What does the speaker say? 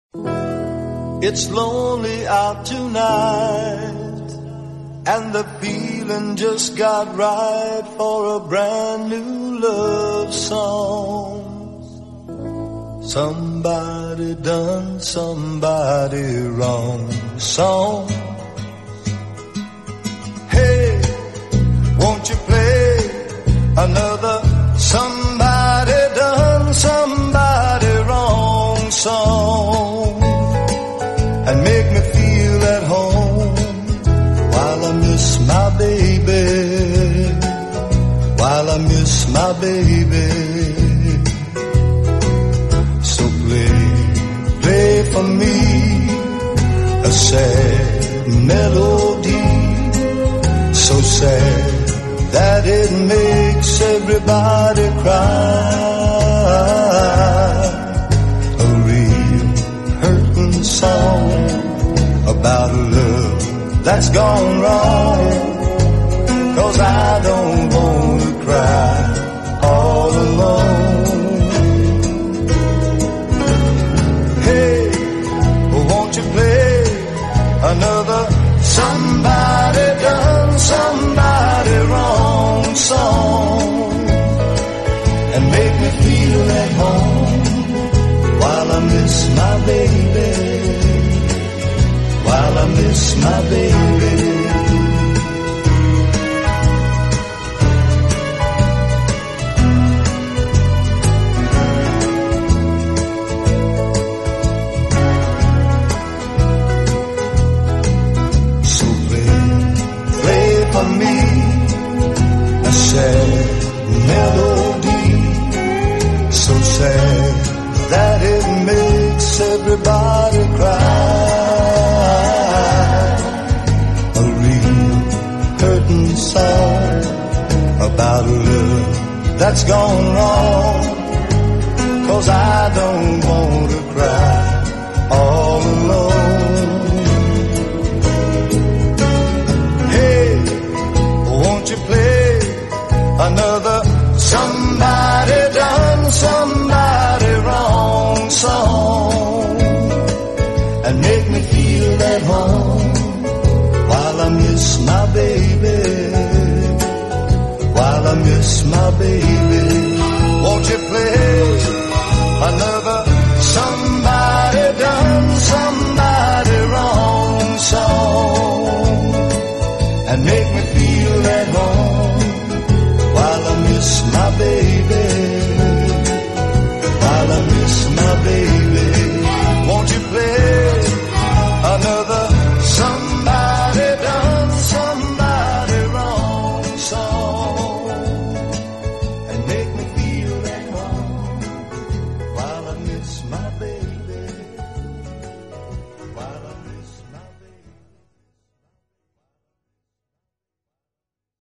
It's lonely out tonight, and the feeling just got right for a brand new love song. Somebody done somebody wrong song. Hey, won't you play another somebody done somebody wrong song, and make me feel at home while I miss my baby, while I miss my baby. So play for me a sad melody, so sad that it makes everybody cry. A real hurting song about a love that's gone wrong, 'cause I don't want to cry all alone. Hey, won't you play another somebody done somebody wrong song, and make me feel at home while I miss my baby, while I miss my baby. So play for me a sad melody, so sad that it makes everybody cry. A real hurting song about a love that's gone wrong, 'cause I don't want to cry all alone. Hey, won't you play another somebody done somebody wrong song, and make me feel at home while I miss my baby, while I miss my baby. Won't you play